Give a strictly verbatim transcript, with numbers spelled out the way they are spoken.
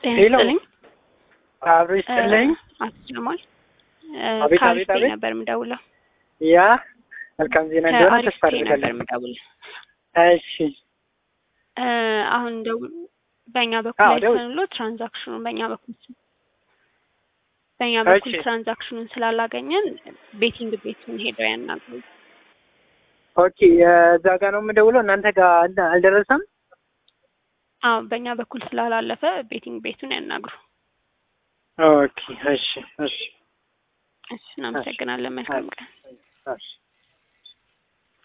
ጤናስጥልኝ አብሮ ይስጥልኝ አትጀማል አቤት አቤት አቤት ነበር ምደውለው ያ መልካም ዜና እንደሆነ ተስፋ አደርጋለሁ ነበር ምደውለው እሺ አሁን ደው በእኛ በኩል አይተንሎ ትራንዛክሽኑን በእኛ በኩል በእኛ በኩል ትራንዛክሽኑን ስላላገኘን ቤቲንግ ቤቱን ሄደው ያናግሩ ኦኬ እዛ ጋር ነው የምደውለው እናንተ ጋር አልደረሰም አዎ በእኛ በኩል ስላላለፈ ቤቲንግ ቤቱን ያናግሩ ኦኬ እሺ እሺ እሺ እናመሰግናለን መልካም ቀን እሺ